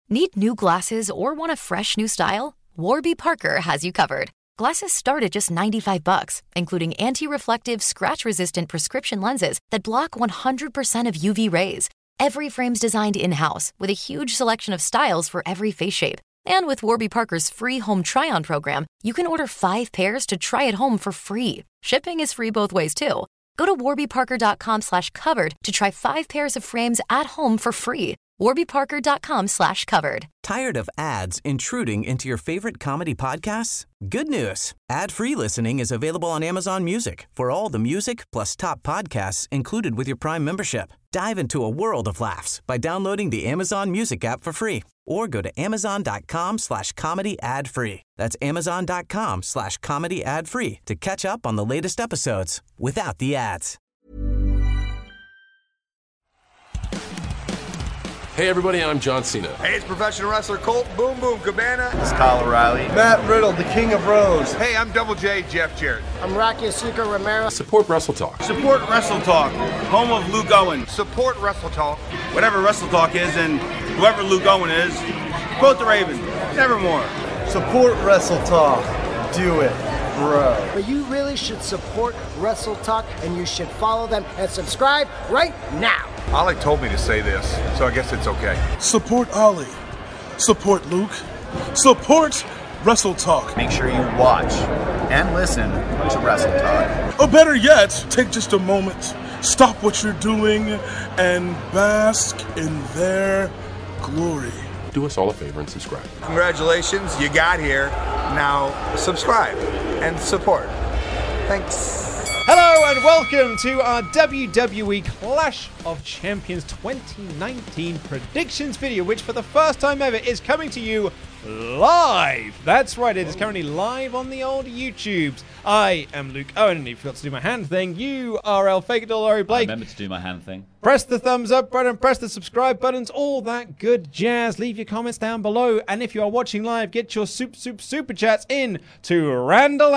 Need new glasses or want a fresh new style? Warby Parker has you covered. Glasses start at just $95, including anti-reflective, scratch-resistant prescription lenses that block 100% of UV rays. Every frame's designed in-house with a huge selection of styles for every face shape. And with Warby Parker's free home try-on program, you can order 5 pairs to try at home for free. Shipping is free both ways, too. Go to warbyparker.com/covered to try 5 pairs of frames at home for free. warbyparker.com/covered. Tired of ads intruding into your favorite comedy podcasts? Good news. Ad-free listening is available on Amazon Music for all the music plus top podcasts included with your Prime membership. Dive into a world of laughs by downloading the Amazon Music app for free or go to amazon.com/comedy ad-free. That's amazon.com/comedy ad-free to catch up on the latest episodes without the ads. Hey everybody, I'm John Cena. Hey, it's professional wrestler Colt Boom Boom Cabana. It's Kyle O'Reilly. Matt Riddle, the King of Rose. Hey, I'm Double J, Jeff Jarrett. I'm Rocky Asuka Romero. Support Wrestle Talk. Support Wrestle Talk, home of Luke Owen. Support Wrestle Talk. Whatever Wrestle Talk is and whoever Luke Owen is, quote the Raven, nevermore. Support Wrestle Talk. Do it, bro. But you really should support Wrestle Talk, and you should follow them and subscribe right now. Ollie told me to say this, so I guess it's okay. Support Ollie. Support Luke. Support Wrestle Talk. Make sure you watch and listen to Wrestle Talk. Or better yet, take just a moment, stop what you're doing, and bask in their glory. Do us all a favor and subscribe. Congratulations, you got here. Now subscribe and support. Thanks. Hello and welcome to our WWE Clash of Champions 2019 predictions video, which for the first time ever is coming to you live. That's right, it is currently live on the old YouTubes. I am Luke Owen, and if you forgot to do my hand thing, you are El Fagador Laurie Blake. I remember to do my hand thing. Press the thumbs up button, press the subscribe buttons, all that good jazz. Leave your comments down below, and if you are watching live, get your super chats in to Randall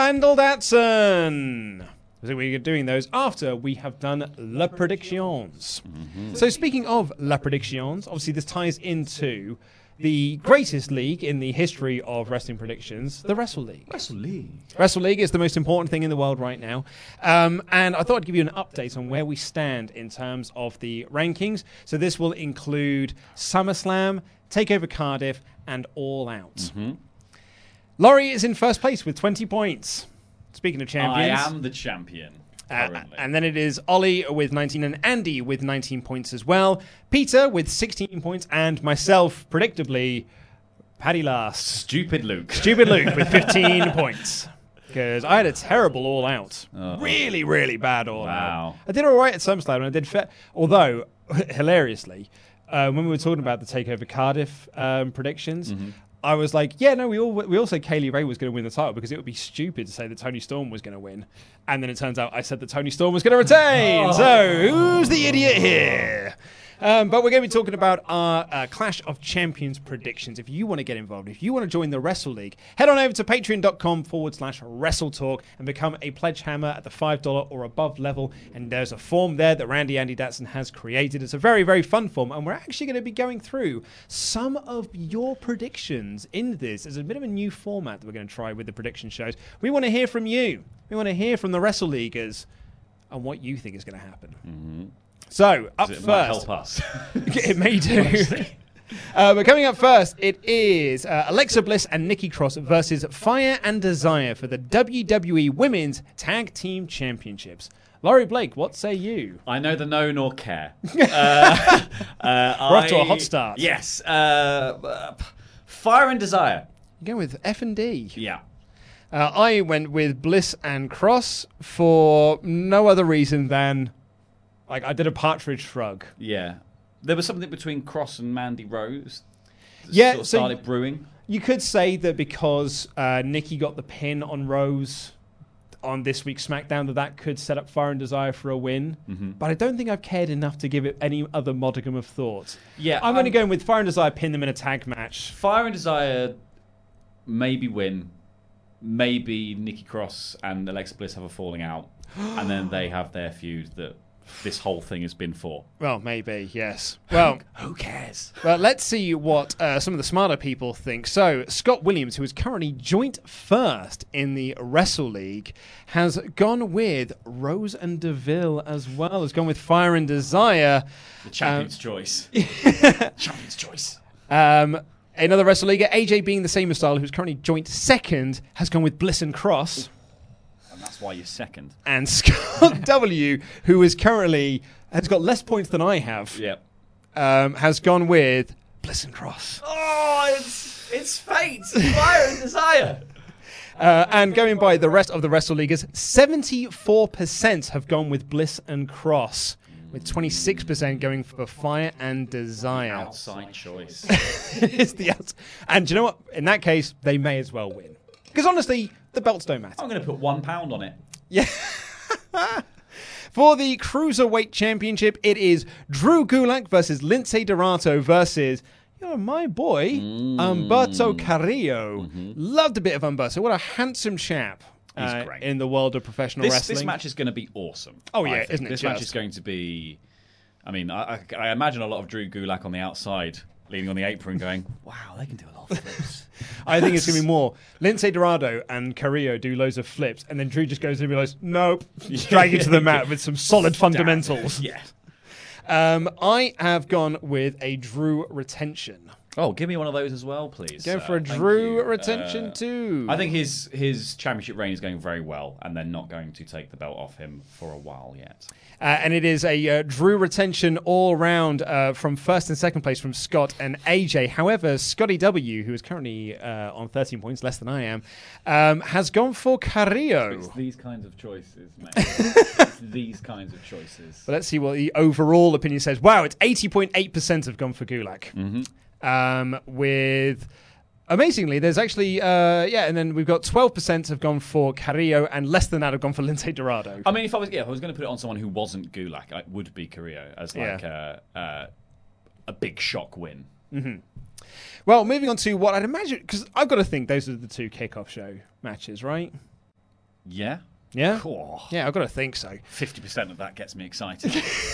Datson. So we're doing those after we have done La Predictions. So speaking of La Predictions, obviously this ties into the greatest league in the history of wrestling predictions, the Wrestle League. Wrestle League is the most important thing in the world right now. And I thought I'd give you an update on where we stand in terms of the rankings. So this will include SummerSlam, TakeOver Cardiff, and All Out. Laurie is in first place with 20 points. Speaking of champions. I am the champion. And then it is Ollie with 19 and Andy with 19 points as well. Peter with 16 points and myself, predictably, Paddy last. Stupid Luke with 15 points. Because I had a terrible All Out. Really, really bad All Out. I did all right at SummerSlam and I did fair. Although, hilariously, when we were talking about the TakeOver Cardiff predictions, I was like, yeah, no, we all said Kaylee Ray was going to win the title because it would be stupid to say that Toni Storm was going to win. And then it turns out I said that Toni Storm was going to retain. So who's the idiot here? But we're going to be talking about our Clash of Champions predictions. If you want to get involved, if you want to join the Wrestle League, head on over to patreon.com/WrestleTalk and become a pledge hammer at the $5 or above level. And there's a form there that Andy Datson has created. It's a very, very fun form. And we're actually going to be going through some of your predictions in this. There's a bit of a new format that we're going to try with the prediction shows. We want to hear from you. We want to hear from the Wrestle Leaguers on what you think is going to happen. So, up first. It might help us. It may do. But coming up first, it is Alexa Bliss and Nikki Cross versus Fire and Desire for the WWE Women's Tag Team Championships. Laurie Blake, what say you? I neither know nor care. We're off to a hot start. Yes. Fire and Desire. You're going with F&D. Yeah. I went with Bliss and Cross for no other reason than... Like, I did a partridge shrug. Yeah. There was something between Cross and Mandy Rose that sort of started brewing. You could say that because Nikki got the pin on Rose on this week's SmackDown, that could set up Fire and Desire for a win. But I don't think I've cared enough to give it any other modicum of thought. Yeah, I'm only going with Fire and Desire, pin them in a tag match. Fire and Desire maybe win. Maybe Nikki Cross and Alexa Bliss have a falling out. And then they have their feud that this whole thing has been for. Well, maybe, yes. Well, who cares? Well, let's see what some of the smarter people think. So, Scott Williams, who is currently joint first in the Wrestle League, has gone with Rose and Deville as well. Has gone with Fire and Desire. The champion's choice. Champion's choice. Another Wrestle League, AJ being the same as style, who's currently joint second, has gone with Bliss and Cross. And that's why you're second. And Scott W, who is currently has got less points than I have. Yep. Has gone with Bliss and Cross. Oh, it's fate. Fire and Desire. And going by the rest of the Wrestle Leaguers, 74% have gone with Bliss and Cross, with 26% going for Fire and Desire. Outside choice. It's the and do you know what? In that case, they may as well win. Because honestly, the belts don't matter. I'm going to put £1 on it. Yeah. For the Cruiserweight Championship, it is Drew Gulak versus Lince Dorado versus my boy, Humberto Carrillo. Loved a bit of Humberto. What a handsome chap. He's great. In the world of professional wrestling. This match is going to be awesome. Oh, yeah, isn't it? This match is going to be... I mean, I imagine a lot of Drew Gulak on the outside, leaning on the apron going, wow, they can do a lot of flips. I think it's going to be more. Lince Dorado and Carrillo do loads of flips, and then Drew just goes and realizes, nope, drag you to the mat with some solid fundamentals. Yeah. I have gone with a Drew retention. Oh, give me one of those as well, please. Go for a Drew retention too. I think his championship reign is going very well, and they're not going to take the belt off him for a while yet. And it is a Drew retention all round from first and second place from Scott and AJ. However, Scotty W, who is currently on 13 points, less than I am, has gone for Carrillo. It's these kinds of choices, mate. It's these kinds of choices. But let's see what the overall opinion says. Wow, it's 80.8% have gone for Gulak. Mm-hmm. With amazingly, there's actually and then we've got 12% have gone for Carrillo, and less than that have gone for Lince Dorado. I mean, if I was going to put it on someone who wasn't Gulak, it would be Carrillo as like a big shock win. Mm-hmm. Well, moving on to what I'd imagine, because I've got to think those are the two kickoff show matches, right? Yeah. Yeah. Cool. Yeah, I've got to think so. 50% of that gets me excited.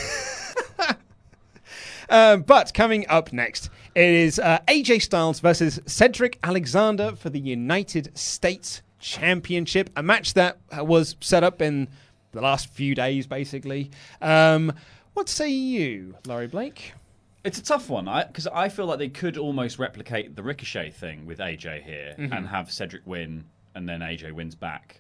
But coming up next, it is AJ Styles versus Cedric Alexander for the United States Championship, a match that was set up in the last few days, basically. What say you, Laurie Blake? It's a tough one, because I feel like they could almost replicate the Ricochet thing with AJ here and have Cedric win, and then AJ wins back.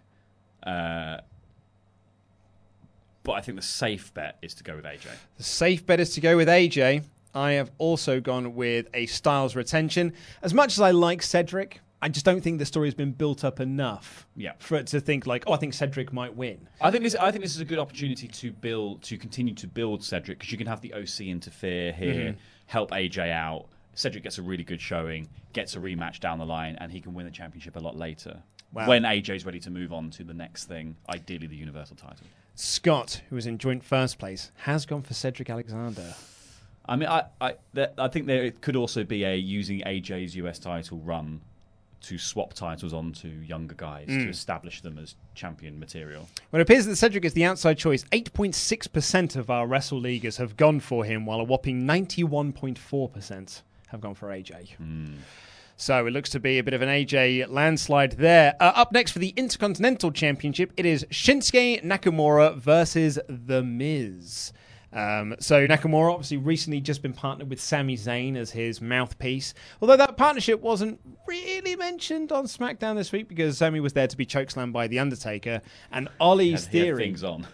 But I think the safe bet is to go with AJ. The safe bet is to go with AJ. I have also gone with a Styles retention. As much as I like Cedric, I just don't think the story has been built up enough for it to think like, I think Cedric might win. I think this is a good opportunity to continue to build Cedric, because you can have the OC interfere here, help AJ out. Cedric gets a really good showing, gets a rematch down the line, and he can win the championship a lot later. Wow. When AJ's ready to move on to the next thing, ideally the Universal title. Scott, who is in joint first place, has gone for Cedric Alexander. I mean, I think there could also be a using AJ's US title run to swap titles onto younger guys to establish them as champion material. Well, it appears that Cedric is the outside choice. 8.6% of our Wrestle Leaguers have gone for him, while a whopping 91.4% have gone for AJ. So it looks to be a bit of an AJ landslide there. Up next for the Intercontinental Championship, it is Shinsuke Nakamura versus The Miz. So Nakamura obviously recently just been partnered with Sami Zayn as his mouthpiece. Although that partnership wasn't really mentioned on SmackDown this week, because Sami was there to be chokeslammed by The Undertaker. And Ollie's theory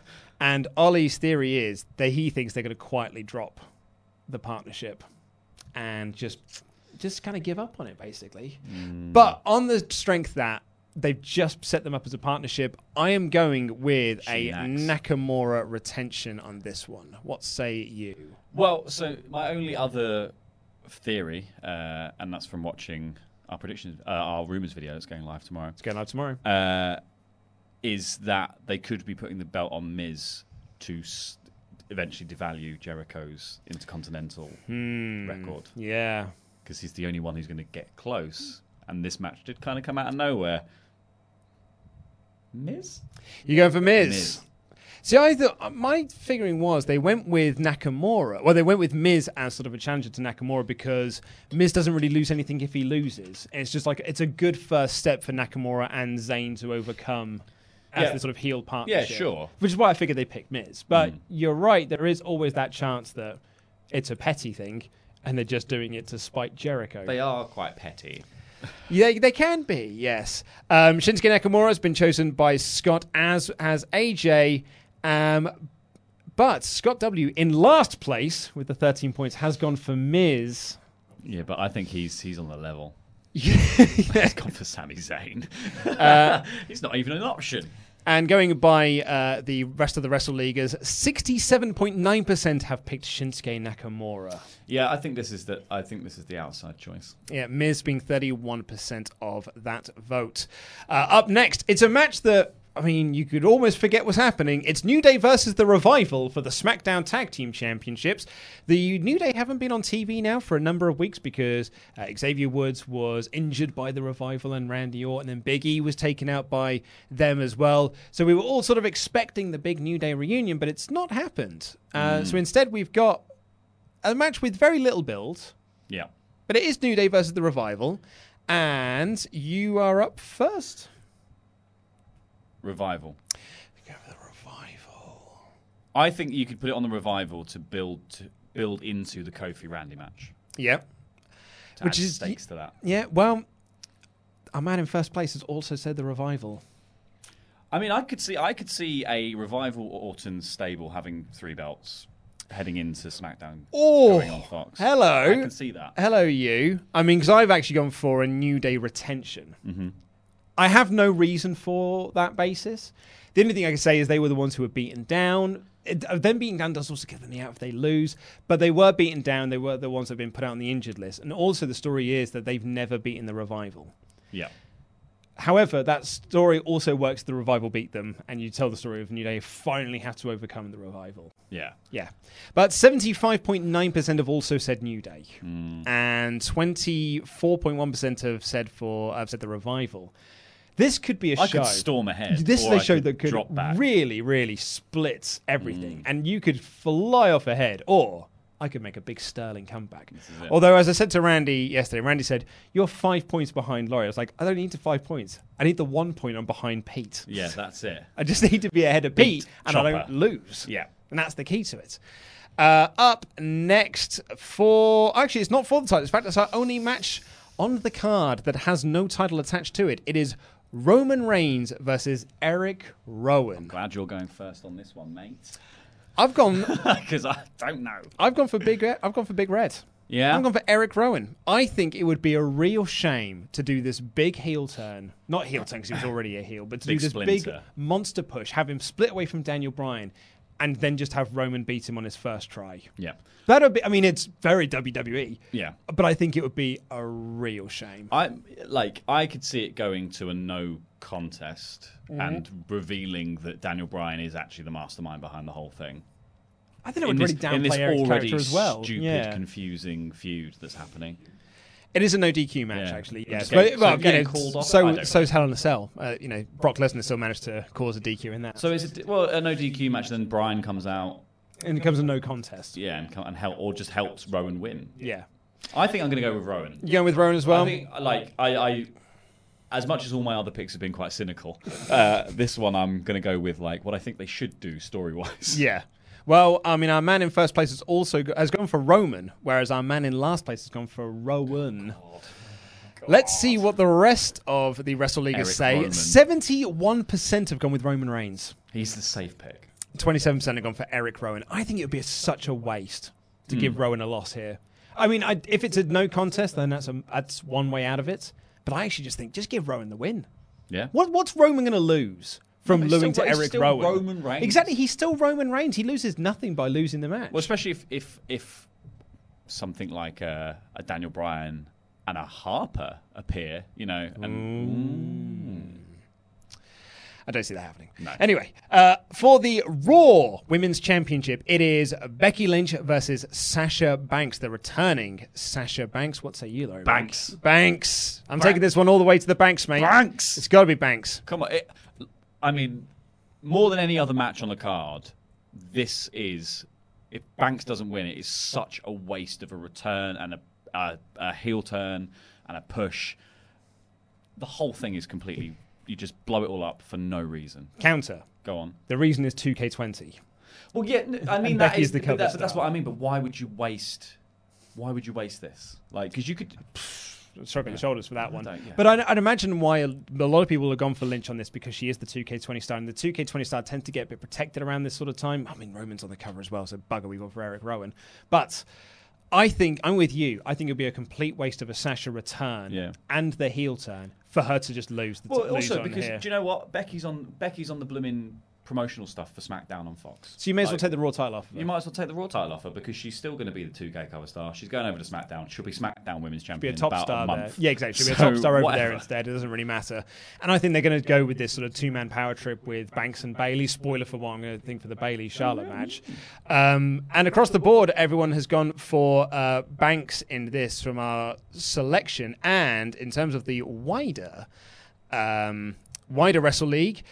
is that he thinks they're going to quietly drop the partnership and just kind of give up on it, basically. But on the strength that they've just set them up as a partnership, I am going with a Nakamura retention on this one. What say you? Well, so my only other theory, and that's from watching our predictions, our rumours video that's going live tomorrow. It's going live tomorrow. Is that they could be putting the belt on Miz to eventually devalue Jericho's Intercontinental record. Yeah. Because he's the only one who's going to get close. And this match did kind of come out of nowhere. Miz? You going for Miz? See, I thought my figuring was they went with Nakamura. Well, they went with Miz as sort of a challenger to Nakamura because Miz doesn't really lose anything if he loses. It's just like it's a good first step for Nakamura and Zayn to overcome as the sort of heel partnership. Yeah, sure. Which is why I figured they picked Miz. But you're right, there is always that chance that it's a petty thing and they're just doing it to spite Jericho. They are quite petty. Yeah, they can be, yes. Shinsuke Nakamura has been chosen by Scott, as AJ. But Scott W. in last place with the 13 points has gone for Miz. Yeah, but I think he's on the level. He's gone for Sami Zayn. He's not even an option. And going by the rest of the Wrestle Leaguers, 67.9% have picked Shinsuke Nakamura. Yeah, I think this is the outside choice. Yeah, Miz being 31% of that vote. Up next, it's a match that, I mean, you could almost forget what's happening. It's New Day versus The Revival for the SmackDown Tag Team Championships. The New Day haven't been on TV now for a number of weeks because Xavier Woods was injured by The Revival and Randy Orton, and Big E was taken out by them as well. So we were all sort of expecting the big New Day reunion, but it's not happened. So instead we've got a match with very little build. Yeah. But it is New Day versus The Revival. And you are up first. Revival. Go for the Revival. I think you could put it on the Revival to build into the Kofi Randy match. Yep. Which is stakes to that. Yeah, well, our man in first place has also said the Revival. I mean, I could see a Revival Orton stable having 3 belts heading into SmackDown going on Fox. Hello. I can see that. Hello, you. I mean, because I've actually gone for a New Day retention. Mm-hmm. I have no reason for that basis. The only thing I can say is they were the ones who were beaten down. Them beaten down does also get them out if they lose, but they were beaten down. They were the ones that have been put out on the injured list. And also the story is that they've never beaten the Revival. Yeah. However, that story also works. The Revival beat them, and you tell the story of New Day finally have to overcome the Revival. Yeah. Yeah. But 75.9% have also said New Day. And 24.1% have said the Revival. This could be a show. I could storm ahead. This is a show that could drop back. really, really split everything. And you could fly off ahead, or I could make a big Sterling comeback. Although, as I said to Randy yesterday, Randy said, you're 5 points behind Laurie. I was like, I don't need the 5 points. I need the 1 point I'm behind Pete. Yeah, that's it. I just need to be ahead of Pete and Chopper. I don't lose. Yeah. And that's the key to it. Up next for... Actually, it's not for the title. In fact, it's our only match on the card that has no title attached to it. It is Roman Reigns versus Eric Rowan. I'm glad you're going first on this one, mate. I've gone... Because I don't know. I've gone for Big Red. Yeah? I'm going for Eric Rowan. I think it would be a real shame to do this big heel turn. Not heel turn because he was already a heel, but to do this big monster push, have him split away from Daniel Bryan, and then just have Roman beat him on his first try. Yeah. That would be, I mean, it's very WWE. Yeah. But I think it would be a real shame. I could see it going to a no contest and revealing that Daniel Bryan is actually the mastermind behind the whole thing. I think it would really downplay Eric's character as well. Stupid, confusing feud that's happening. It is a no DQ match, actually. Yeah. Called off. So is Hell in a Cell. Brock Lesnar still managed to cause a DQ in that. So is it a no DQ match? Then Bryan comes out and it becomes a no contest. Yeah, and helps Rowan win. Yeah. I think I'm going to go with Rowan. You going with Rowan as well? I think I as much as all my other picks have been quite cynical, this one I'm going to go with what I think they should do story wise. Yeah. Well, I mean, our man in first place has gone for Roman, whereas our man in last place has gone for Rowan. God. Let's see what the rest of the Wrestle Leaguers say. Roman. 71% have gone with Roman Reigns. He's the safe pick. 27% have gone for Eric Rowan. I think it would be such a waste to give Rowan a loss here. I mean, if it's a no contest, then that's one way out of it. But I actually just think, just give Rowan the win. Yeah. What's Roman going to lose? From losing to Eric Rowan. Roman Reigns. Exactly, he's still Roman Reigns. He loses nothing by losing the match. Well, especially if something like a Daniel Bryan and a Harper appear, I don't see that happening. No. Anyway, for the Raw Women's Championship, it is Becky Lynch versus Sasha Banks, the returning Sasha Banks. What say you, Laurie? Banks. I'm taking this one all the way to the Banks, mate. Banks. It's got to be Banks. Come on. I mean, more than any other match on the card, this is, if Banks doesn't win, it is such a waste of a return and a heel turn and a push. The whole thing is completely, you just blow it all up for no reason. Counter. Go on. The reason is 2K20. Well, yeah, I mean, Becky's the cover that's star. what I mean, but why would you waste this? Like, because you could... Shrugging the shoulders for that one. Yeah. But I'd imagine why a lot of people have gone for Lynch on this, because she is the 2K20 star, and the 2K20 star tends to get a bit protected around this sort of time. I mean, Roman's on the cover as well, so bugger we got for Eric Rowan. But I think, I'm with you, I think it would be a complete waste of a Sasha return and the heel turn for her to just lose. Also, because, here. do you know what? Becky's on the blooming promotional stuff for SmackDown on Fox. So you may as well take the Raw title off of her. You might as well take the Raw title off her, because she's still going to be the 2K cover star. She's going over to SmackDown. She'll be SmackDown Women's Champion Be a top in about star a month. there. Yeah, exactly. She'll be a top star over there instead. It doesn't really matter. And I think they're going to go with this sort of two-man power trip with Banks and Bayley. Spoiler for what I'm going to think for the Bayley-Charlotte match. And across the board, everyone has gone for Banks in this from our selection. And in terms of the wider Wrestle League,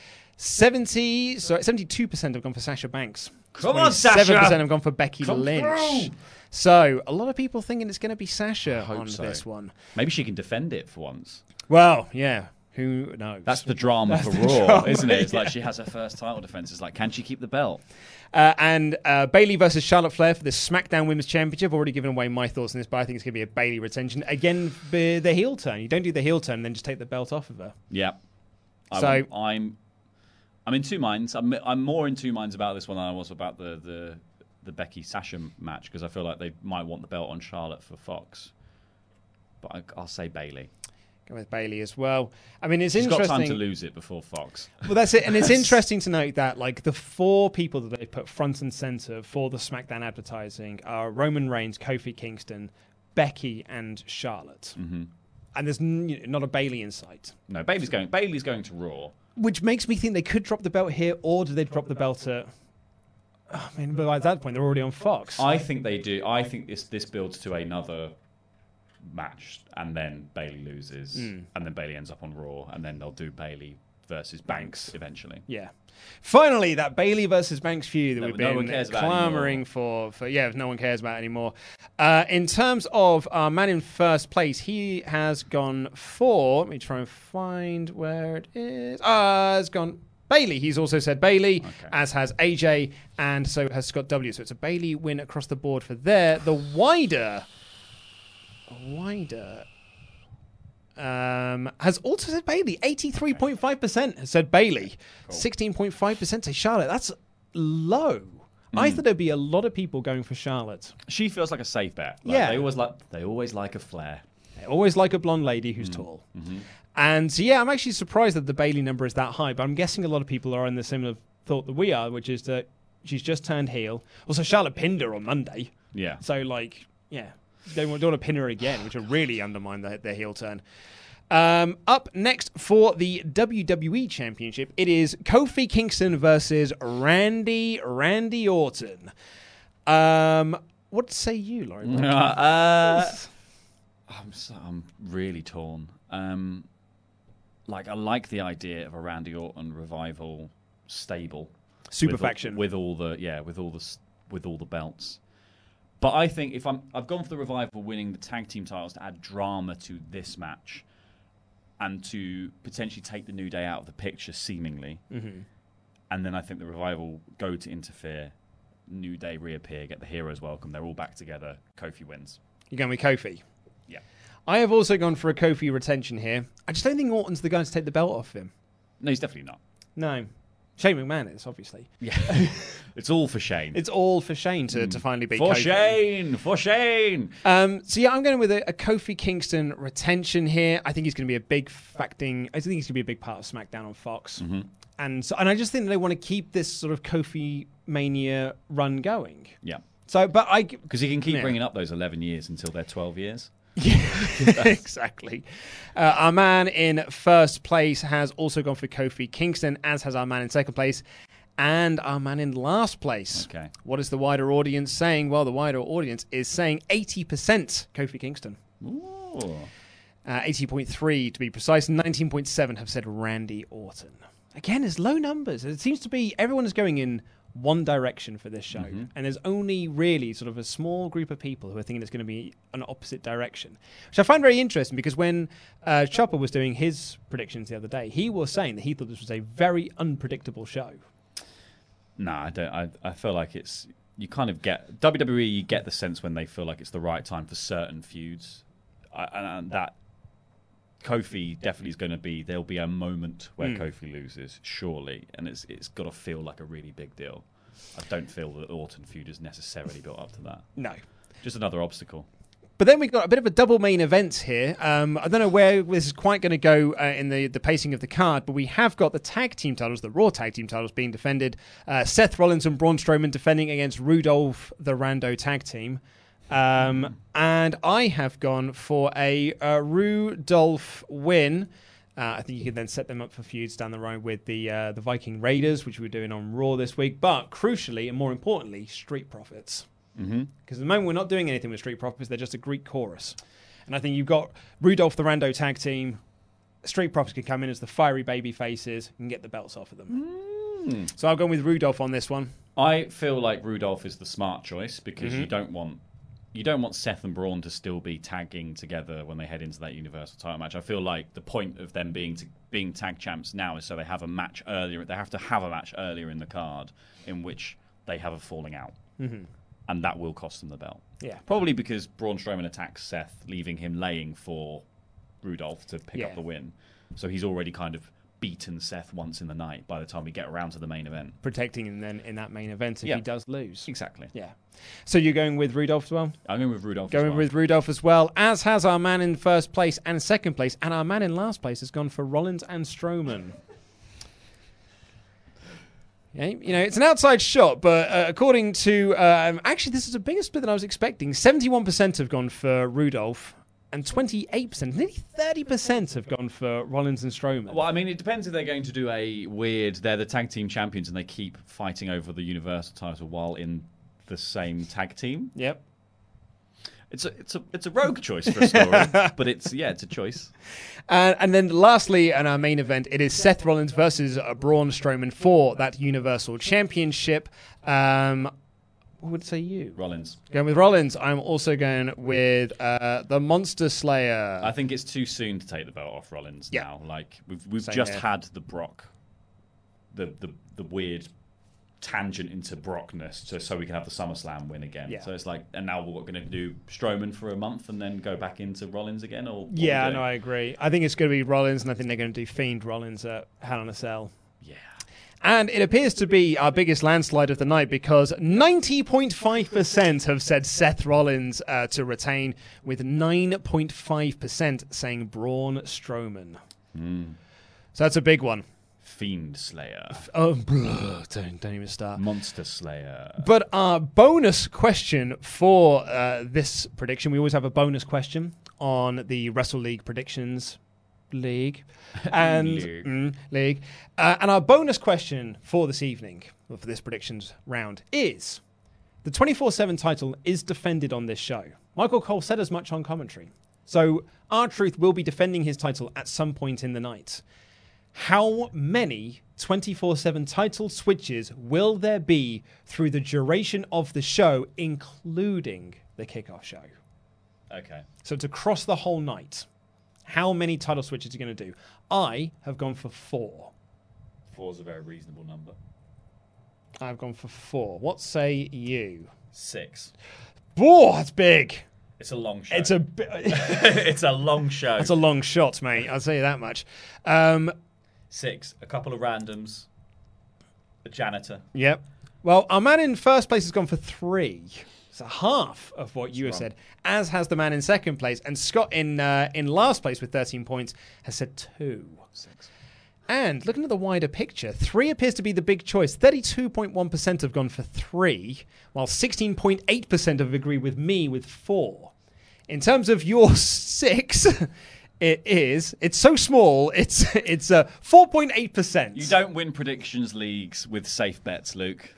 72% have gone for Sasha Banks. Come on, Sasha! 7% have gone for Becky Come Lynch. through! So a lot of people thinking it's going to be Sasha on this one. Maybe she can defend it for once. Well, yeah. Who knows? That's the drama for Raw, isn't it? It's like she has her first title defense. It's like, can she keep the belt? And Bayley versus Charlotte Flair for the SmackDown Women's Championship. I've already given away my thoughts on this, but I think it's going to be a Bayley retention. Again, the heel turn. You don't do the heel turn and then just take the belt off of her. Yeah. I'm in two minds. I'm more in two minds about this one than I was about the Becky Sasha match, because I feel like they might want the belt on Charlotte for Fox. But I'll say Bayley. Go with Bayley as well. I mean, it's She's interesting. got time to lose it before Fox. Well, that's it. And it's interesting to note that like the four people that they put front and center for the SmackDown advertising are Roman Reigns, Kofi Kingston, Becky, and Charlotte. Mm-hmm. And there's not a Bayley in sight. No, Bayley's going to Raw. Which makes me think they could drop the belt here, or do they drop the belt at... I mean, but at that point, they're already on Fox. I think they do. I think this builds to another match, and then Bayley loses, and then Bayley ends up on Raw, and then they'll do Bayley versus Banks eventually. Yeah. Finally, that Bayley versus Banks feud that we've one been cares about clamoring for. Yeah, no one cares about anymore. In terms of our man in first place, he has gone for... Let me try and find where it is. Has gone Bayley. He's also said Bayley, as has AJ, and so has Scott W. So it's a Bayley win across the board for there. The wider... has also said Bayley. 83.5% has said Bayley. 16.5% say Charlotte. That's low. I thought there'd be a lot of people going for Charlotte. She feels like a safe bet. Like, Yeah. They always like a flair. They always like a blonde lady who's tall. And so, yeah, I'm actually surprised that the Bayley number is that high, but I'm guessing a lot of people are in the similar thought that we are, which is that she's just turned heel. Also, Charlotte pinned her on Monday. Yeah. So, like, yeah. They don't want to pin her again, which will really undermine their heel turn. Up next for the WWE Championship, it is Kofi Kingston versus Randy Orton. What say you, Laurie? I'm really torn. I like the idea of a Randy Orton revival stable, super faction with all the belts. But I think I've gone for the revival winning the tag team titles to add drama to this match, and to potentially take the New Day out of the picture, seemingly. Mm-hmm. And then I think the revival go to interfere, New Day reappear, get the heroes welcome. They're all back together. Kofi wins. You're going with Kofi? Yeah. I have also gone for a Kofi retention here. I just don't think Orton's the guy to take the belt off him. No, he's definitely not. No. Shane McMahon is, obviously. Yeah. It's all for Shane. It's all for Shane to finally beat for Kofi. For Shane! So, yeah, I'm going with a Kofi Kingston retention here. I think he's going to be a big facting. I think he's going to be a big part of SmackDown on Fox. Mm-hmm. And I just think they want to keep this sort of Kofi Mania run going. Yeah. So, because he can keep bringing up those 11 years until they're 12 years. Yeah, exactly. Our man in first place has also gone for Kofi Kingston, as has our man in second place, and our man in last place. Okay. What is the wider audience saying? Well, the wider audience is saying 80% Kofi Kingston. Ooh. 80.3 to be precise. 19.7 have said Randy Orton. again, there's low numbers. It seems to be everyone is going in one direction for this show, and there's only really sort of a small group of people who are thinking it's going to be an opposite direction, which I find very interesting because when Chopper was doing his predictions the other day, he was saying that he thought this was a very unpredictable show. No, I don't. I feel like it's, you kind of get WWE. You get the sense when they feel like it's the right time for certain feuds, and that Kofi definitely is going to be. There'll be a moment where Kofi loses, surely, and it's got to feel like a really big deal. I don't feel that the Orton feud is necessarily built up to that. No, just another obstacle. But then we've got a bit of a double main event here. I don't know where this is quite going to go in the pacing of the card, but we have got the tag team titles, the Raw tag team titles being defended. Seth Rollins and Braun Strowman defending against Rudolph the Rando tag team. And I have gone for a Rudolph win. I think you can then set them up for feuds down the road with the Viking Raiders, which we were doing on Raw this week. But crucially, and more importantly, Street Profits. Because at the moment we're not doing anything with Street Profits, they're just a Greek chorus. And I think you've got Rudolph the Rando tag team, Street Profits can come in as the fiery baby faces and get the belts off of them. So I'll go with Rudolph on this one. I feel like Rudolph is the smart choice because you don't want Seth and Braun to still be tagging together when they head into that Universal title match. I feel like the point of them being tag champs now is so they have a match earlier. They have to have a match earlier in the card in which they have a falling out. And that will cost them the belt. Yeah. Probably because Braun Strowman attacks Seth, leaving him laying for Rudolph to pick up the win. So he's already kind of beaten Seth once in the night by the time we get around to the main event. Protecting him then in that main event if he does lose. Exactly. Yeah. So you're going with Rudolph as well? I'm going with Rudolph Going with Rudolph as well, as has our man in first place and second place. And our man in last place has gone for Rollins and Strowman. Yeah, you know, it's an outside shot, but according to... actually, this is a bigger split than I was expecting. 71% have gone for Rudolph, and 28%, nearly 30% have gone for Rollins and Strowman. Well, I mean, it depends if they're going to do a weird... They're the tag team champions, and they keep fighting over the Universal title while in the same tag team. Yep. It's a rogue choice for a story, but it's a choice. And then lastly, in our main event, it is Seth Rollins versus Braun Strowman for that Universal Championship. What would say you? Rollins. Going with Rollins. I'm also going with the Monster Slayer. I think it's too soon to take the belt off Rollins now. Like we've just had the Brock, the weird tangent into Brockness, so we can have the SummerSlam win again. So it's like, and now we're going to do Strowman for a month and then go back into Rollins again? Or yeah, no, I agree. I think it's going to be Rollins, and I think they're going to do Fiend Rollins at Hell in a Cell. Yeah. And it appears to be our biggest landslide of the night because 90.5% have said Seth Rollins to retain, with 9.5% saying Braun Strowman. So that's a big one. Fiend Slayer. Don't even start. Monster Slayer. But our bonus question for this prediction, we always have a bonus question on the Wrestle League Predictions League. And League. And our bonus question for this evening, or for this predictions round, is the 24/7 title is defended on this show. Michael Cole said as much on commentary. So R-Truth will be defending his title at some point in the night. How many 24/7 title switches will there be through the duration of the show, including the kickoff show? Okay. So to cross the whole night, how many title switches are you going to do? I have gone for 4. 4 is a very reasonable number. I've gone for 4. What say you? 6. Whoa, that's big. It's a long show. It's a it's a long show. That's a long shot, mate. I'll tell you that much. 6. A couple of randoms. A janitor. Yep. Well, our man in first place has gone for 3. So half of what you have said, as has the man in second place. And Scott in last place with 13 points has said 2. 6. And looking at the wider picture, 3 appears to be the big choice. 32.1% have gone for 3, while 16.8% have agreed with me with 4. In terms of your 6... It's so small. It's 4.8%. You don't win predictions leagues with safe bets, Luke.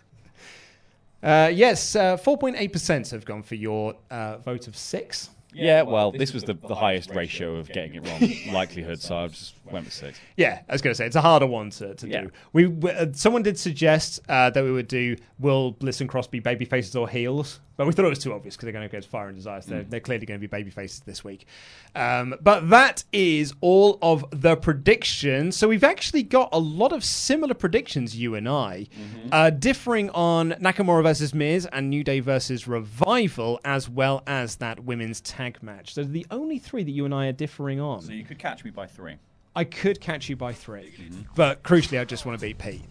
Yes, 4.8% have gone for your vote of 6. Yeah, well, this was the highest ratio of getting it wrong likelihood, so I just Went with 6. Yeah, I was going to say, it's a harder one to do. Someone did suggest that we would do will Bliss and Cross be baby faces or heels? But we thought it was too obvious because they're going to go to Fire and Desire. So they're clearly going to be baby faces this week. But that is all of the predictions. So we've actually got a lot of similar predictions, you and I, differing on Nakamura versus Miz and New Day versus Revival, as well as that women's tag match. Those are the only 3 that you and I are differing on. So you could catch me by 3. I could catch you by 3. But crucially, I just want to beat Pete.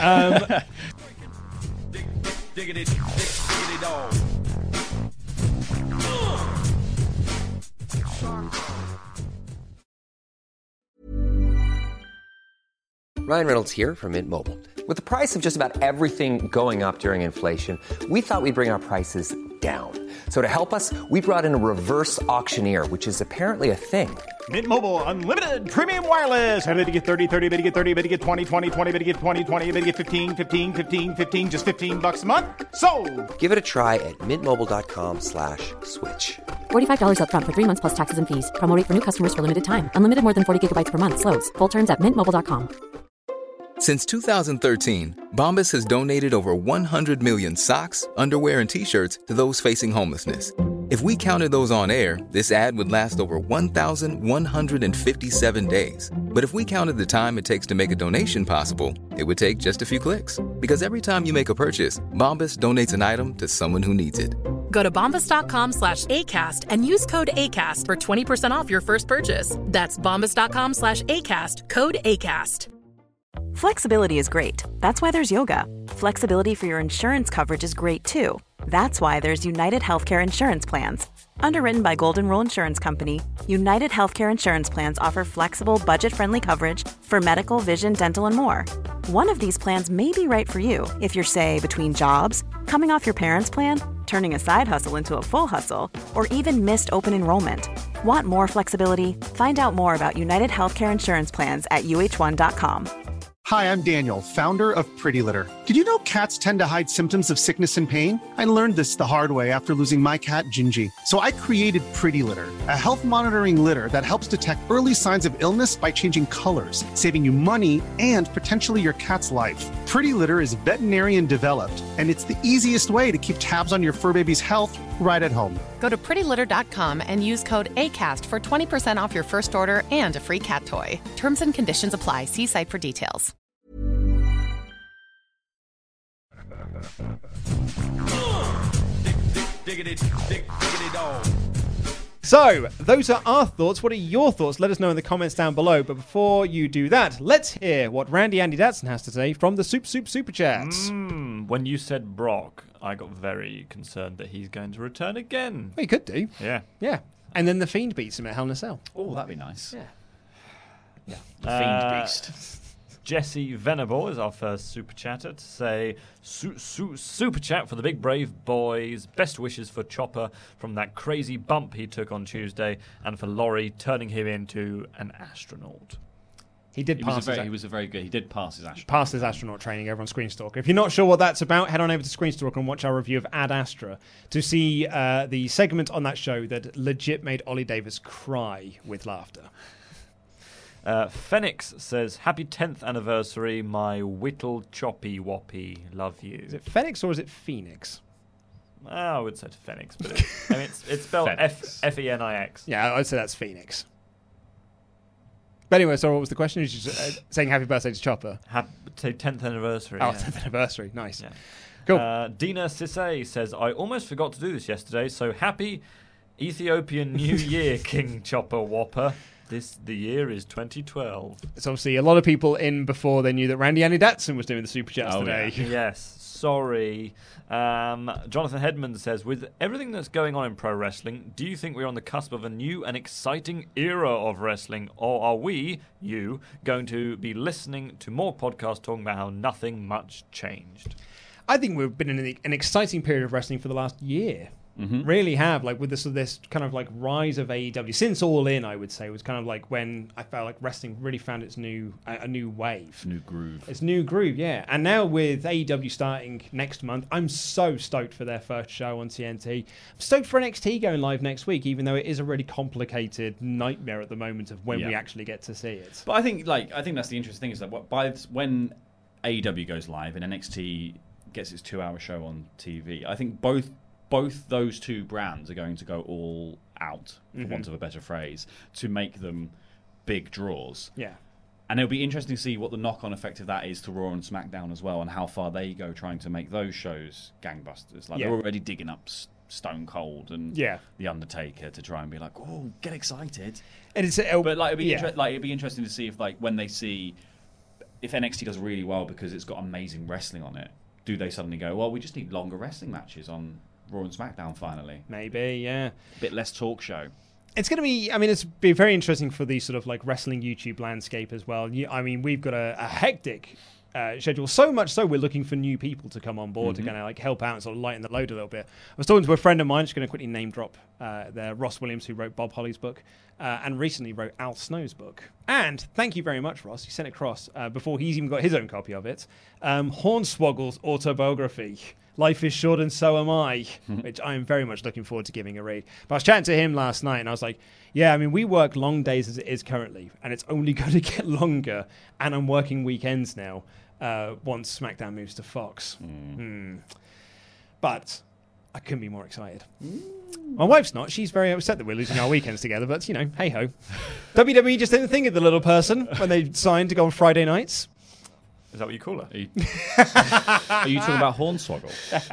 Diggity dog. Ryan Reynolds here from Mint Mobile. With the price of just about everything going up during inflation, we thought we'd bring our prices down. So to help us, we brought in a reverse auctioneer, which is apparently a thing. Mint Mobile Unlimited Premium Wireless. How to get 30, 30, bit to get 30, bit to get 20, 20, 20, bit to get 20, 20, bit to get 15, 15, 15, 15, just $15 a month? Sold! Give it a try at mintmobile.com/switch. $45 up front for 3 months plus taxes and fees. Promo rate for new customers for limited time. Unlimited more than 40 gigabytes per month. Slows full terms at mintmobile.com. Since 2013, Bombas has donated over 100 million socks, underwear, and T-shirts to those facing homelessness. If we counted those on air, this ad would last over 1,157 days. But if we counted the time it takes to make a donation possible, it would take just a few clicks. Because every time you make a purchase, Bombas donates an item to someone who needs it. Go to bombas.com/ACAST and use code ACAST for 20% off your first purchase. That's bombas.com/ACAST, code ACAST. Flexibility is great. That's why there's yoga. Flexibility for your insurance coverage is great too. That's why there's United Healthcare Insurance Plans. Underwritten by Golden Rule Insurance Company, United Healthcare Insurance Plans offer flexible, budget-friendly coverage for medical, vision, dental, and more. One of these plans may be right for you if you're, say, between jobs, coming off your parents' plan, turning a side hustle into a full hustle, or even missed open enrollment. Want more flexibility? Find out more about United Healthcare Insurance Plans at uh1.com. Hi, I'm Daniel, founder of Pretty Litter. Did you know cats tend to hide symptoms of sickness and pain? I learned this the hard way after losing my cat, Gingy. So I created Pretty Litter, a health monitoring litter that helps detect early signs of illness by changing colors, saving you money and potentially your cat's life. Pretty Litter is veterinarian developed, and it's the easiest way to keep tabs on your fur baby's health right at home. Go to prettylitter.com and use code ACAST for 20% off your first order and a free cat toy. Terms and conditions apply. See site for details. So, those are our thoughts. What are your thoughts? Let us know in the comments down below. But before you do that, let's hear what Randy Andy Datson has to say from the Super Chats. When you said Brock, I got very concerned that he's going to return again. Well, he could do. Yeah. Yeah. And then The Fiend beats him at Hell in a Cell. Oh, that'd be nice. Yeah. The Fiend Beast. Jesse Venable is our first super chatter to say super chat for the Big Brave boys. Best wishes for Chopper from that crazy bump he took on Tuesday, and for Laurie turning him into an astronaut. He did pass. He was a very good. He did pass his astronaut. Passed his astronaut training over on Screenstalker. If you're not sure what that's about, head on over to Screenstalker and watch our review of Ad Astra to see the segment on that show that legit made Ollie Davis cry with laughter. Phoenix says, happy 10th anniversary, my Whittle Choppy Woppy. Love you. Is it Phoenix or is it Phoenix? I would say Phoenix, but it's spelled F-E-N-I-X. Yeah, I'd say that's Phoenix. But anyway, so what was the question? You just saying happy birthday to Chopper. Happy 10th anniversary. Oh, yeah. 10th anniversary. Nice. Yeah. Cool. Dina Sisse says, I almost forgot to do this yesterday, so happy Ethiopian New Year, King Chopper Whopper. The year is 2012. It's obviously a lot of people in before they knew that Randy Andy Datson was doing the Super Chats today. Yeah. Yes, sorry. Jonathan Hedman says, with everything that's going on in pro wrestling, do you think we're on the cusp of a new and exciting era of wrestling? Or are we, going to be listening to more podcasts talking about how nothing much changed? I think we've been in an exciting period of wrestling for the last year. Really have, like with this kind of like rise of AEW since All In, I would say was kind of like when I felt like wrestling really found its a new wave, new groove. It's new groove, yeah. And now with AEW starting next month, I'm so stoked for their first show on TNT. I'm stoked for NXT going live next week, even though it is a really complicated nightmare at the moment of when we actually get to see it. But I think that's the interesting thing is that when AEW goes live and NXT gets its 2-hour show on TV, I think both those two brands are going to go all out, for want of a better phrase, to make them big draws. Yeah. And it'll be interesting to see what the knock-on effect of that is to Raw and SmackDown as well, and how far they go trying to make those shows gangbusters. Like they're already digging up Stone Cold and The Undertaker to try and be like, oh, get excited. And but it'd be interesting to see if when they see if NXT does really well because it's got amazing wrestling on it, do they suddenly go, well, we just need longer wrestling matches on Raw and SmackDown finally? Maybe, yeah. A bit less talk show. It's going to be, it's be very interesting for the sort of like wrestling YouTube landscape as well. We've got a hectic schedule, so much so we're looking for new people to come on board to kind of like help out and sort of lighten the load a little bit. I was talking to a friend of mine, just going to quickly name drop there, Ross Williams, who wrote Bob Holly's book and recently wrote Al Snow's book. And thank you very much, Ross. He sent it across before he's even got his own copy of it. Hornswoggle's autobiography, Life is Short and So Am I, which I am very much looking forward to giving a read. But I was chatting to him last night and I was like, yeah, we work long days as it is currently, and it's only going to get longer, and I'm working weekends now once SmackDown moves to Fox. But I couldn't be more excited. My wife's not. She's very upset that we're losing our weekends together, but, hey-ho. WWE just didn't think of the little person when they signed to go on Friday nights. Is that what you call her? Are you talking about Hornswoggle?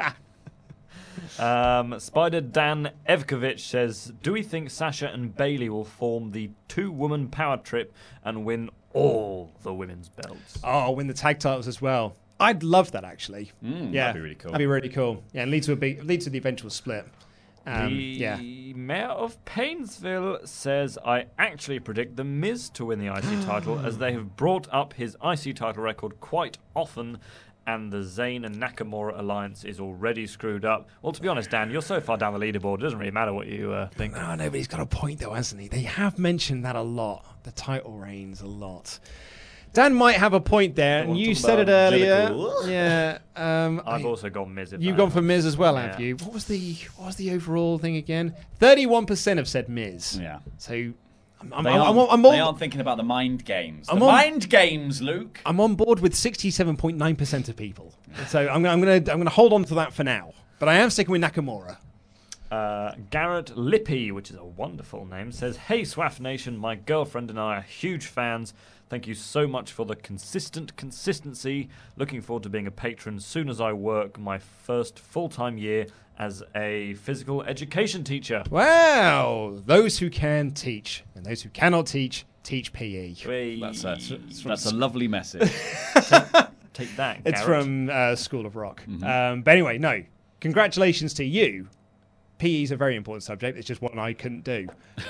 Spider Dan Evkovich says, do we think Sasha and Bayley will form the 2-woman power trip and win all the women's belts? Oh, win the tag titles as well. I'd love that, actually. That'd be really cool. That'd be really cool. Yeah, and lead to the eventual split. The Mayor of Painesville says, I actually predict The Miz to win the IC title, as they have brought up his IC title record quite often, and the Zayn and Nakamura alliance is already screwed up. Well, to be honest, Dan, you're so far down the leaderboard, it doesn't really matter what you think. No, but he's got a point, though, hasn't he? They have mentioned that a lot, the title reigns a lot. Dan might have a point there, and you said it earlier. Yeah, I've also gone Miz. You've gone for Miz as well, have you? What was the overall thing again? 31% have said Miz. Yeah. So they aren't thinking about the mind games. Mind games, Luke. I'm on board with 67.9% of people. So I'm gonna hold on to that for now. But I am sticking with Nakamura. Garrett Lippy, which is a wonderful name, says, hey, Swaff Nation, my girlfriend and I are huge fans. Thank you so much for the consistency. Looking forward to being a patron soon as I work my first full-time year as a physical education teacher. Wow! Those who can teach, and those who cannot teach PE. That's a lovely message. Take that, Garrett. It's from School of Rock. But anyway, no. Congratulations to you. PE is a very important subject. It's just one I couldn't do.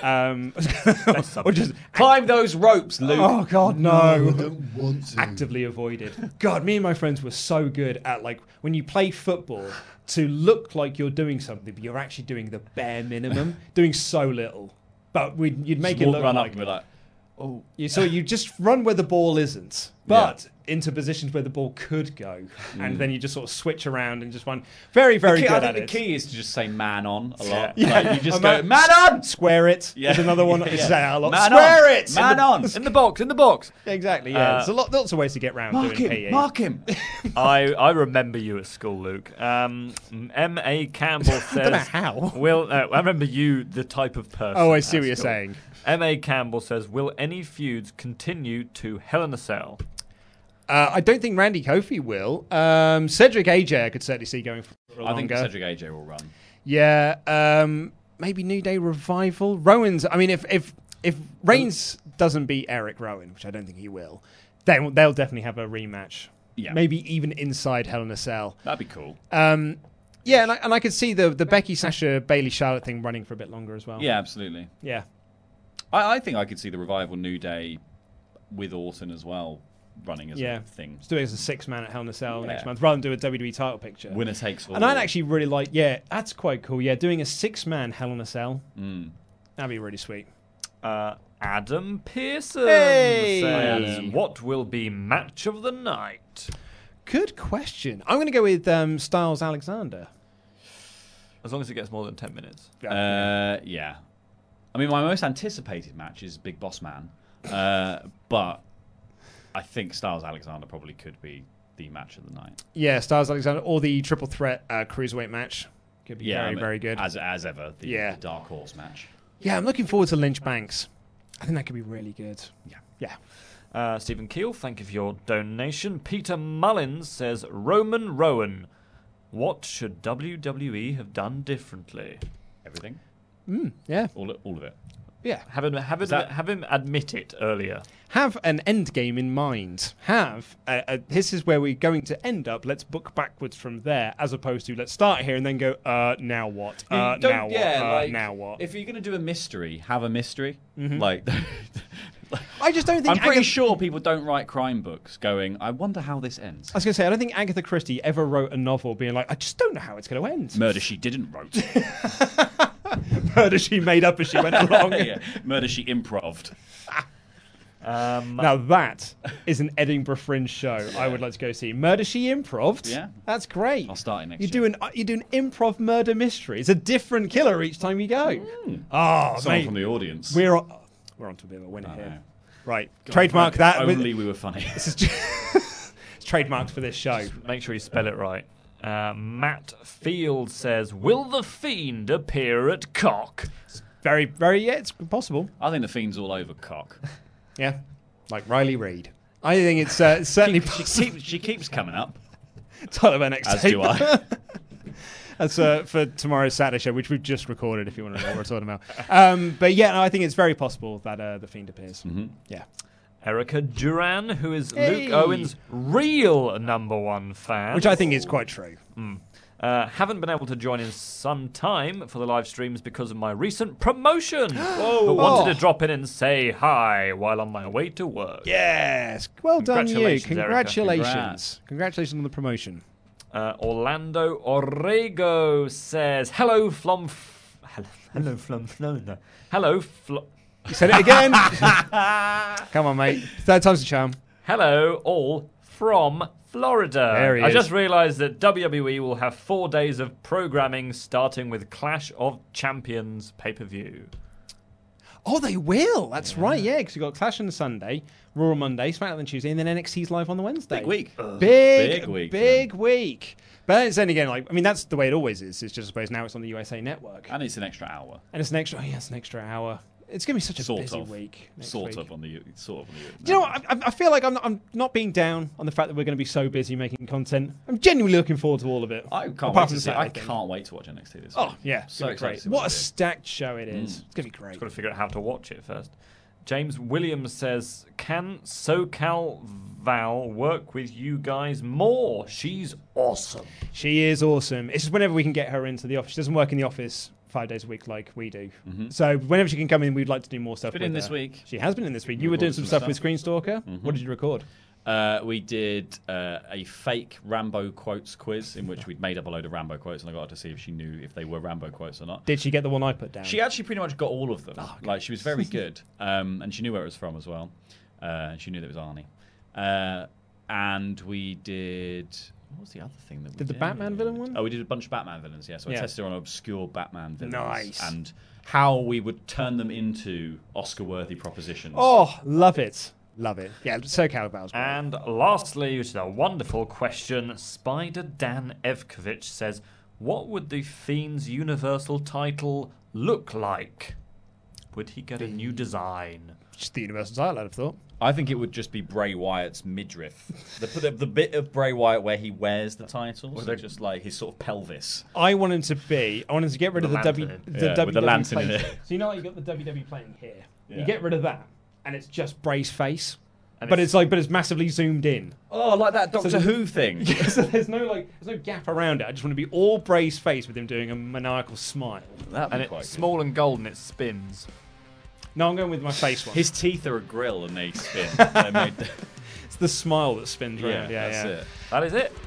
Or just climb those ropes, Luke. Oh, God, no. I don't want to. Actively avoided. God, me and my friends were so good at, like, when you play football, to look like you're doing something, but you're actually doing the bare minimum, doing so little. But you'd make just it look run like... up and be like, oh. So you just run where the ball isn't, but into positions where the ball could go. And then you just sort of switch around and just run. Very, very good at it. The key is to just say man on a lot. Yeah. Like, you just go, man on! Square it. Yeah. There's another one that say that a lot. Man Square on. it! Man on! In the box. Exactly, yeah. There's lots of ways to get around doing PE. Mark him! I remember you at school, Luke. M.A. Campbell says... I don't know how. I remember you, the type of person. Oh, I see what you're saying. M.A. Campbell says, will any feuds continue to Hell in a Cell? I don't think Randy Kofi will. Cedric AJ I could certainly see going for longer. I think Cedric AJ will run. Yeah. Maybe New Day Revival. Rowan's... I mean, if Reigns doesn't beat Eric Rowan, which I don't think he will, they'll definitely have a rematch. Yeah. Maybe even inside Hell in a Cell. That'd be cool. Yeah, and I could see the Becky, Sasha, Bayley, Charlotte thing running for a bit longer as well. Yeah, absolutely. Yeah. I think I could see the Revival New Day with Orton as well running as a thing. Let's do it as a 6-man at Hell in a Cell next month, rather than do a WWE title picture. Winner takes all. And I'd actually really like, that's quite cool. Yeah, doing a 6-man Hell in a Cell. That'd be really sweet. Adam Pearson Hey! says, what will be match of the night? Good question. I'm going to go with Styles Alexander. As long as it gets more than 10 minutes. Yeah. I mean, my most anticipated match is Big Boss Man. But I think Styles Alexander probably could be the match of the night. Yeah, Styles Alexander, or the triple threat cruiserweight match. Could be very good. As ever, the Dark Horse match. Yeah, I'm looking forward to Lynch Banks. I think that could be really good. Yeah. Stephen Keel, thank you for your donation. Peter Mullins says, Roman Rowan, what should WWE have done differently? Everything. Yeah. All of it. Yeah. Have him admit it earlier. Have an end game in mind. This is where we're going to end up. Let's book backwards from there, as opposed to let's start here and then go, now what? Now what? If you're going to do a mystery, have a mystery. I just don't think... I'm pretty sure people don't write crime books going, I wonder how this ends. I was going to say, I don't think Agatha Christie ever wrote a novel being like, I just don't know how it's going to end. Murder she didn't wrote. Murder she made up as she went along. Murder she improved. Now that is an Edinburgh Fringe show I would like to go see. Murder she improved. Yeah. That's great. I'll start it next year. You do an improv murder mystery. It's a different killer each time you go. Oh, someone from the audience. We're on to a bit of a winner here. Right. God, trademark that. Only we were funny. This is it's trademarked for this show. Make sure you spell it right. Matt Field says, will the Fiend appear at Cock? It's very, it's possible. I think the Fiend's all over Cock. Yeah, like Riley Reid. I think it's certainly possible. She keeps coming up. Title of our next As tape. do I. That's for tomorrow's Saturday show, which we've just recorded, if you want to know what we're talking about. But yeah, no, I think it's very possible that the Fiend appears. Yeah. Erica Duran, who is Luke Owen's real #1 fan. Which I think is quite true. Haven't been able to join in some time for the live streams because of my recent promotion. But wanted to drop in and say hi while on my way to work. Yes. Well done, you. Congratulations. Congrats. Congratulations on the promotion. Orlando Orrego says, hello, Flom. You said it again. Come on, mate. Third time's a charm. Hello, all from Florida. There he is. I just realised that WWE will have 4 days of programming starting with Clash of Champions pay-per-view. Oh, they will. That's right, yeah, because you've got Clash on the Sunday, Raw on Monday, SmackDown on Tuesday, and then NXT's live on the Wednesday. Big week. Big week. But then again, that's the way it always is. It's just, I suppose, now it's on the USA Network. And it's an extra hour. And it's an extra hour. It's going to be such a busy week. Sort of on the. Do you know what? I feel like I'm not being down on the fact that we're going to be so busy making content. I'm genuinely looking forward to all of it. I can't wait to see. I can't wait to watch NXT this week. Oh yeah, so great! What a stacked show it is. It's going to be great. Just got to figure out how to watch it first. James Williams says, "Can SoCal Val work with you guys more? She's awesome. She is awesome. It's just whenever we can get her into the office. She doesn't work in the office 5 days a week like we do. So whenever she can come in, we'd like to do more stuff with her. Been in this week. She has been in this week. You were doing some stuff with Screenstalker. What did you record? We did a fake Rambo quotes quiz in which we'd made up a load of Rambo quotes, and I got her to see if she knew if they were Rambo quotes or not. Did she get the one I put down? She actually pretty much got all of them. Like, she was very good, and she knew where it was from as well. She knew that it was Arnie. And we did... What was the other thing that we did? Did the Batman villain one? Oh, we did a bunch of Batman villains, yeah. So I tested her on obscure Batman villains. Nice. And how we would turn them into Oscar-worthy propositions. Oh, love it. Love it. Yeah, SoCal Val's great. And lastly, which is a wonderful question, Spider Dan Evkovich says, what would the Fiend's Universal title look like? Would he get a new design? Just the Universal title, I'd have thought. I think it would just be Bray Wyatt's midriff. the bit of Bray Wyatt where he wears the titles, or just like his sort of pelvis. I want him to get rid of the WWE with the lantern plate. in it. So you know, you got the WWE playing here. Yeah. You get rid of that, and it's just Bray's face. But it's massively zoomed in. Oh, like that Doctor Who thing. Yeah, so there's no gap around it. I just want to be all Bray's face with him doing a maniacal smile. And it's small and golden. It spins. No, I'm going with my face one. His teeth are a grill and they spin. It's the smile that spins around. Yeah, that's it. That is it.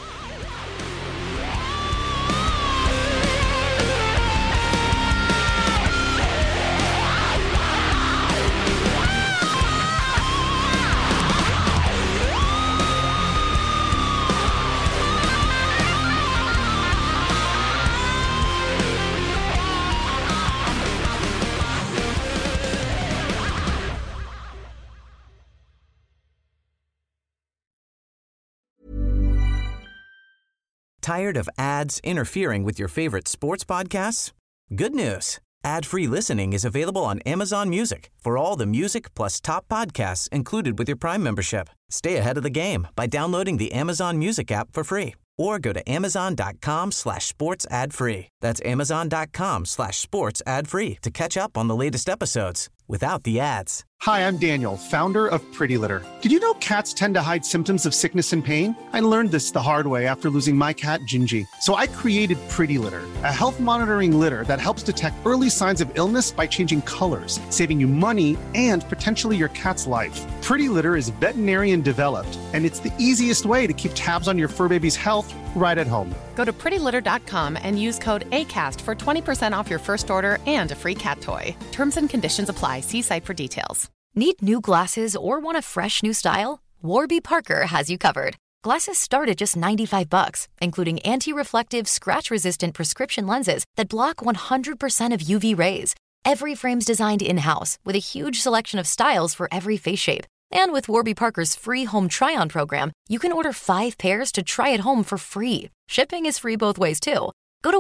Tired of ads interfering with your favorite sports podcasts? Good news. Ad-free listening is available on Amazon Music for all the music plus top podcasts included with your Prime membership. Stay ahead of the game by downloading the Amazon Music app for free or go to amazon.com/sports ad free. That's amazon.com/sports ad free to catch up on the latest episodes without the ads. Hi, I'm Daniel, founder of Pretty Litter. Did you know cats tend to hide symptoms of sickness and pain? I learned this the hard way after losing my cat, Gingy. So I created Pretty Litter, a health monitoring litter that helps detect early signs of illness by changing colors, saving you money and potentially your cat's life. Pretty Litter is veterinarian developed, and it's the easiest way to keep tabs on your fur baby's health right at home. Go to prettylitter.com and use code ACAST for 20% off your first order and a free cat toy. Terms and conditions apply. See site for details. Need new glasses or want a fresh new style? Warby Parker has you covered. Glasses start at just $95, including anti-reflective, scratch-resistant prescription lenses that block 100% of UV rays. Every frame's designed in-house with a huge selection of styles for every face shape. And with Warby Parker's free home try-on program, you can order 5 pairs to try at home for free. Shipping is free both ways, too. Go to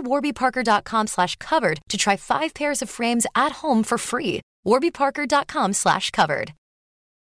warbyparker.com/covered to try 5 pairs of frames at home for free. warbyparker.com/covered.